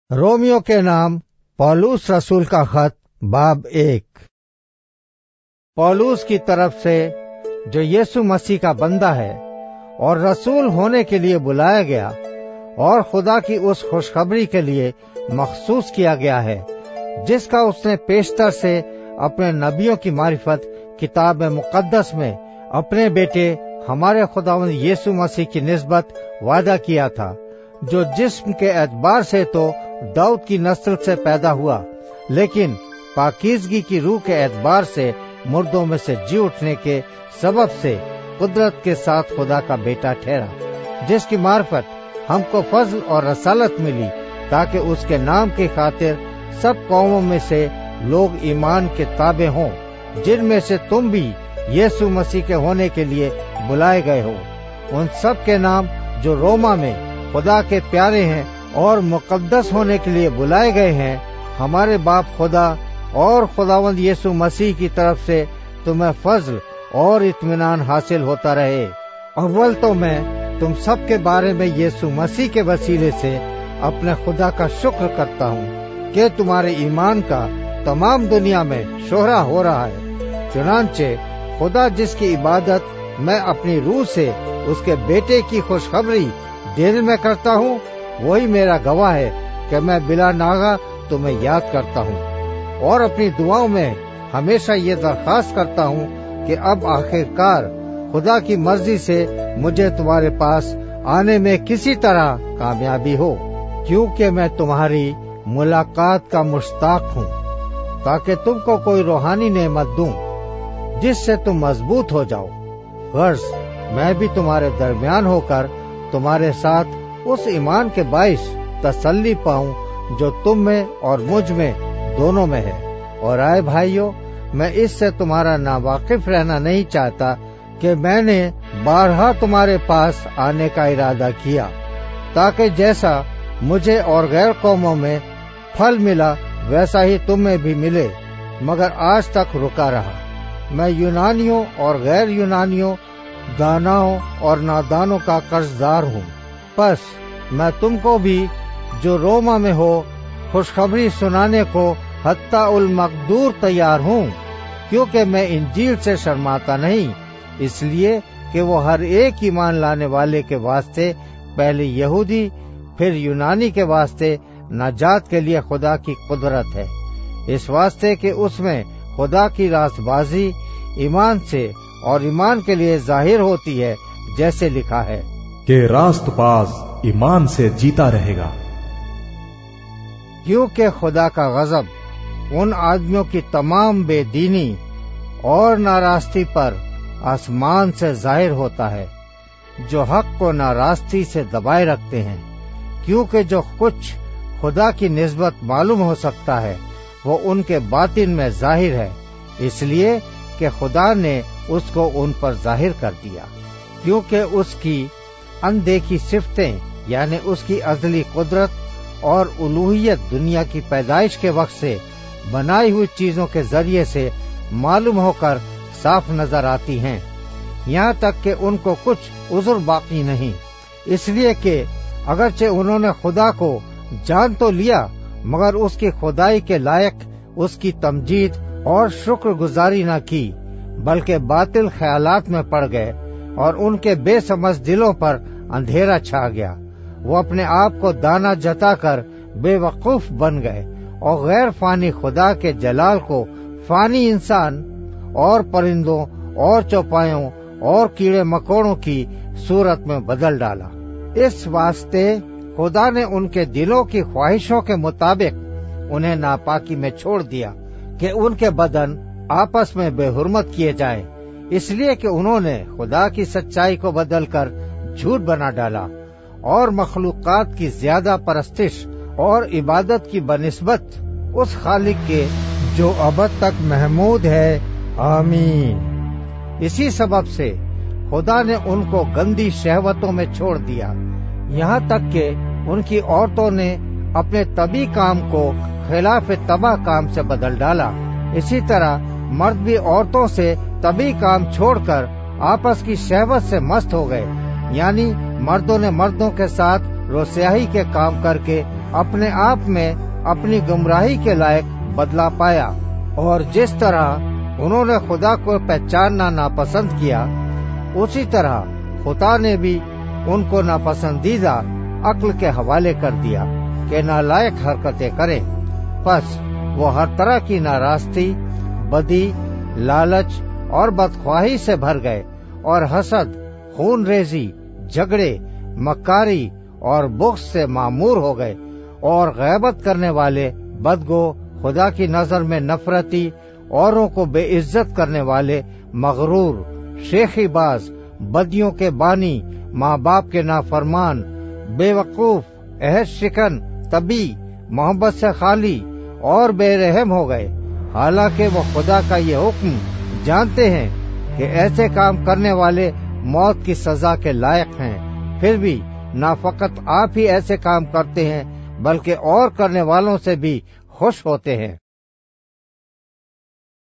Romeo के नाम पौलुस रसूल का खत बाब 1। पौलुस की तरफ से जो यीशु मसीह का बंदा है और रसूल होने के लिए बुलाया गया और खुदा की उस खुशखबरी के लिए मखसूस किया गया है, जिसका उसने पेशतर से अपने नबियों की मारिफत किताब मुकद्दस में अपने बेटे हमारे खुदावंद यीशु मसीह की निस्बत वादा किया था, जो जिस्म के एतबार से तो दाऊद की नस्ल से पैदा हुआ, लेकिन पाकीज़गी की रूह के एतबार से मुर्दों में से जी उठने के सबब से कुदरत के साथ खुदा का बेटा ठहरा, जिसकी मार्फत हमको फजल और रसालत मिली, ताकि उसके नाम की खातिर सब कौमों में से लोग ईमान के ताबे हों, जिनमें से तुम भी यीशु मसीह के होने के लिए बुलाए गए हो। उन सब के नाम जो रोमा में खुदा के प्यारे हैं और मुकद्दस होने के लिए बुलाए गए हैं, हमारे बाप खुदा और खुदावंद यीशु मसीह की तरफ से तुम्हें फजल और इत्मीनान हासिल होता रहे। अव्वल तो मैं तुम सब के बारे में यीशु मसीह के वसीले से अपने खुदा का शुक्र करता हूँ कि तुम्हारे ईमान का तमाम दुनिया में शोहरा हो रहा है। चुनांचे खुदा जिसकी इबादत मैं अपनी रूह से उसके बेटे की खुशखबरी देने में करता हूँ, वही मेरा गवाह है कि मैं बिला नागा तुम्हें याद करता हूँ और अपनी दुआओं में हमेशा ये दरख्वास्त करता हूँ कि अब आखिरकार खुदा की मर्जी से मुझे तुम्हारे पास आने में किसी तरह कामयाबी हो, क्योंकि मैं तुम्हारी मुलाकात का मुश्ताक हूँ, ताकि तुमको कोई रूहानी नेमत दूं जिससे तुम मजबूत हो जाओ। गर्ज मैं भी तुम्हारे दरमियान होकर तुम्हारे साथ उस ईमान के बाइस तसल्ली पाऊं जो तुम में और मुझ में दोनों में है। और आए भाइयों, मैं इससे तुम्हारा नावाकिफ रहना नहीं चाहता कि मैंने बारहा तुम्हारे पास आने का इरादा किया, ताकि जैसा मुझे और गैर कौमों में फल मिला वैसा ही तुम्हें भी मिले, मगर आज तक रुका रहा। मैं यूनानियों और गैर यूनानियों, दानाओं और नादानों का कर्जदार हूँ। बस मैं तुमको भी जो रोमा में हो खुशखबरी सुनाने को हत्ता उल मकदूर तैयार हूँ, क्योंकि मैं इंजील से शर्माता नहीं, इसलिए कि वो हर एक ईमान लाने वाले के वास्ते पहले यहूदी फिर यूनानी के वास्ते नाजात के लिए खुदा की कुदरत है, इस वास्ते कि उसमें खुदा की रास्तबाजी ईमान से और ईमान के लिए जाहिर होती है, जैसे लिखा है कि रास्तबाज ईमान से जीता रहेगा। क्योंकि खुदा का गजब उन आदमियों की तमाम बेदीनी और नारास्ती पर आसमान से जाहिर होता है, जो हक को नारास्ती से दबाए रखते हैं, क्योंकि जो कुछ खुदा की निस्बत मालूम हो सकता है वो उनके बातिन में जाहिर है, इसलिए कि खुदा ने उसको उन पर जाहिर कर दिया। क्योंकि उसकी अनदेखी सिफतें यानी उसकी अज़ली कुदरत और उलूहियत दुनिया की पैदाइश के वक्त से बनाई हुई चीजों के जरिए से मालूम होकर साफ नजर आती हैं, यहाँ तक कि उनको कुछ उज़्र बाकी नहीं, इसलिए कि अगरचे उन्होंने खुदा को जान तो लिया, मगर उसकी खुदाई के लायक उसकी तमजीद और शुक्रगुजारी न की, बल्कि बातिल ख्यालात में पड़ गए और उनके बेसमझ दिलों पर अंधेरा छा गया। वो अपने आप को दाना जताकर बेवकूफ बन गए और गैर फानी खुदा के जलाल को फानी इंसान और परिंदों और चौपायों और कीड़े मकोड़ों की सूरत में बदल डाला। इस वास्ते खुदा ने उनके दिलों की ख्वाहिशों के मुताबिक उन्हें नापाकी में छोड़ दिया कि उनके बदन आपस में बेहुरमत किए जाएं, इसलिए कि उन्होंने खुदा की सच्चाई को बदलकर झूठ बना डाला और मखलूकात की ज्यादा परस्तिश और इबादत की बनिस्बत उस खालिक के जो अबद तक महमूद है, आमीन। इसी सबब से खुदा ने उनको गंदी शहवतों में छोड़ दिया, यहाँ तक कि उनकी औरतों ने अपने तबी काम को खिलाफ तबाह काम से बदल डाला। इसी तरह मर्द भी औरतों से तबी काम छोड़कर आपस की शहवत से मस्त हो गए, यानी मर्दों ने मर्दों के साथ रोसियाही के काम करके اپنے آپ میں اپنی گمراہی کے لائق بدلا پایا، اور جس طرح انہوں نے خدا کو پہچاننا ناپسند کیا، اسی طرح خدا نے بھی ان کو ناپسندیدہ عقل کے حوالے کر دیا کہ نالائق حرکتیں کریں۔ پس وہ ہر طرح کی ناراستی، بدی، لالچ اور بدخواہی سے بھر گئے، اور حسد، خون ریزی، جھگڑے، مکاری اور بغض سے معمور ہو گئے، اور غیبت کرنے والے، بدگو، خدا کی نظر میں نفرتی، اوروں کو بے عزت کرنے والے، مغرور، شیخی باز، بدیوں کے بانی، ماں باپ کے نافرمان، بے وقوف، عہد شکن، طبی، محبت سے خالی اور بے رحم ہو گئے، حالانکہ وہ خدا کا یہ حکم جانتے ہیں کہ ایسے کام کرنے والے موت کی سزا کے لائق ہیں، پھر بھی نہ فقط آپ ہی ایسے کام کرتے ہیں بلکہ اور کرنے والوں سے بھی خوش ہوتے ہیں۔